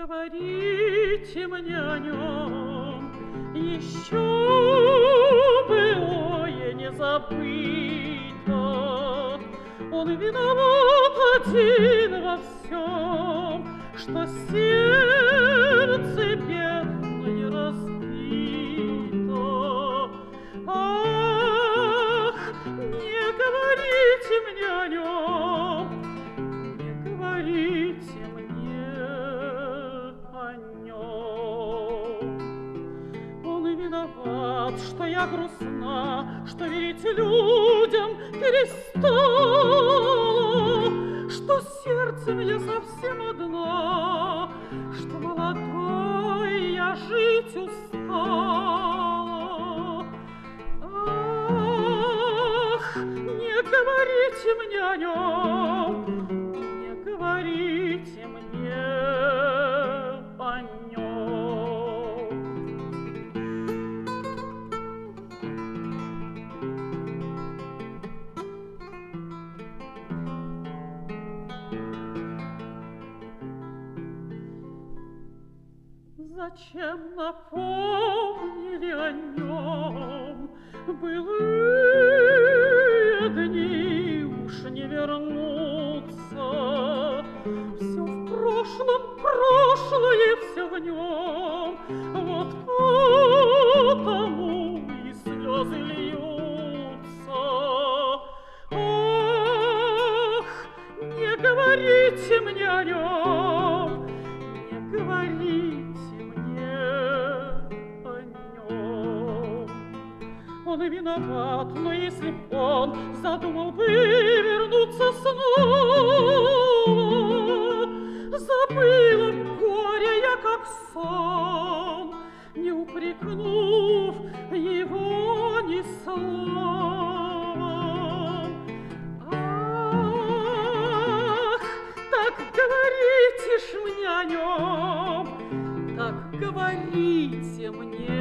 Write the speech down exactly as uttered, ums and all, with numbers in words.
говорите мне о нем, еще былое не забыто. Он виноват один во всем, что сердце бедно не разбито. Ах, не говорите мне о нем, не говорите мне о нем. Он виноват, что я грустна, что верить людям перестала, что сердцем я совсем одна, что молодой я жить устала. Ах, не говорите мне о нем, не говорите мне о нем. Зачем напомнили о нем? Былые дни уж не вернутся. Все в прошлом, прошлое все в нем. Вот потому и слезы льются. Ах, не говорите мне о нем, не говорите. Он виноват, но если б он задумал бы вернуться снова, забыла б горе я, как сон, не упрекнув его ни словом. Ах, так говорите ж мне о нем, так говорите мне